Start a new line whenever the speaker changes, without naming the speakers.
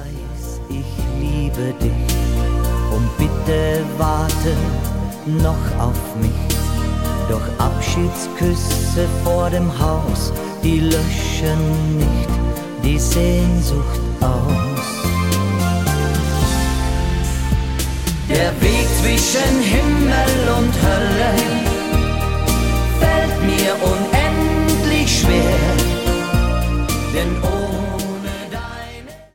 weiß, ich liebe dich und bitte warte noch auf mich. Doch Abschiedsküsse vor dem Haus, die löschen nicht die Sehnsucht aus.